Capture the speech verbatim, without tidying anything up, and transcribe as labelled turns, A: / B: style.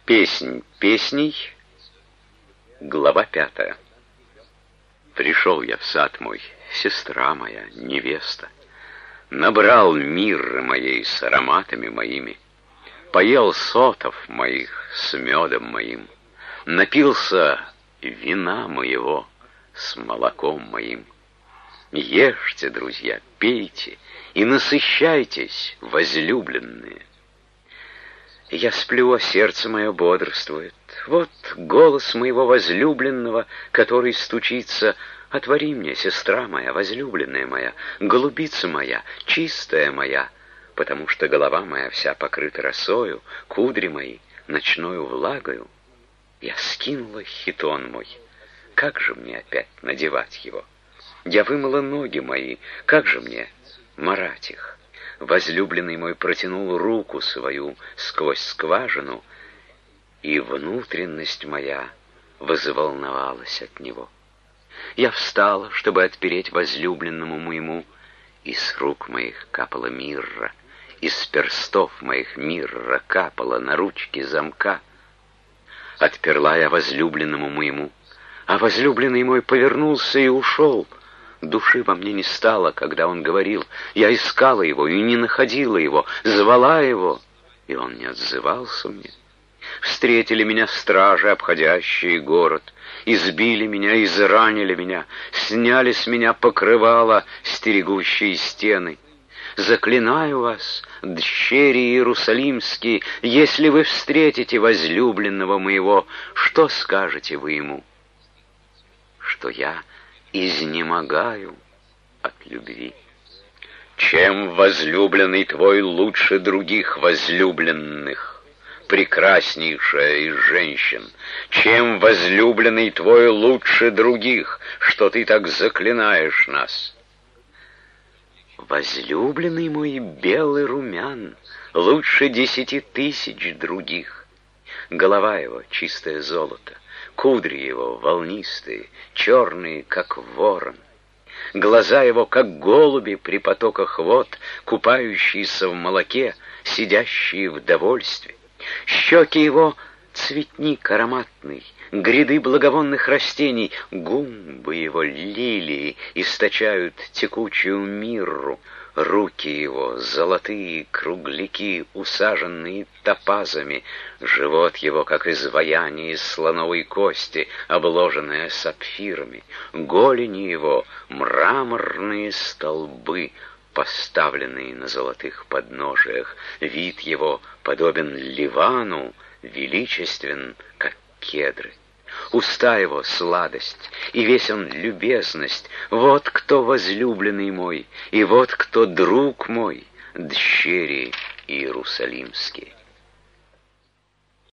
A: Песнь песней, глава пятая. Пришел я в сад мой, сестра моя, невеста, набрал мирры моей с ароматами моими, поел сотов моих с медом моим, напился вина моего с молоком моим. Ешьте, друзья, пейте и насыщайтесь, возлюбленные. Я сплю, а сердце мое бодрствует. Вот голос моего возлюбленного, который стучится: «Отвори мне, сестра моя, возлюбленная моя, голубица моя, чистая моя», потому что голова моя вся покрыта росою, кудри мои ночною влагою. Я скинула хитон мой, как же мне опять надевать его? Я вымыла ноги мои, как же мне марать их? Возлюбленный мой протянул руку свою сквозь скважину, и внутренность моя возволновалась от него. Я встала, чтобы отпереть возлюбленному моему, и с рук моих капала мирра, из перстов моих мирра капала на ручки замка. Отперла я возлюбленному моему, а возлюбленный мой повернулся и ушел. Души во мне не стало, когда он говорил. Я искала его и не находила его, звала его, и он не отзывался мне. Встретили меня стражи, обходящие город, избили меня, изранили меня, сняли с меня покрывало, стерегущие стены. Заклинаю вас, дщери иерусалимские, если вы встретите возлюбленного моего, что скажете вы ему? Что я изнемогаю от любви. Чем возлюбленный твой лучше других возлюбленных, прекраснейшая из женщин? Чем возлюбленный твой лучше других, что ты так заклинаешь нас? Возлюбленный мой белый румян, лучше десяти тысяч других. Голова его чистое золото, кудри его волнистые, черные, как ворон. Глаза его, как голуби при потоках вод, купающиеся в молоке, сидящие в довольстве. Щеки его — цветник ароматный, гряды благовонных растений, губы его лилии источают текучую мирру, руки его золотые кругляки, усаженные топазами, живот его, как изваяние из слоновой кости, обложенное сапфирами, голени его мраморные столбы, поставленные на золотых подножиях, вид его подобен Ливану, величествен, как кедры. Уста его — сладость, и весь он любезность. Вот кто возлюбленный мой, и вот кто друг мой, дщери иерусалимские.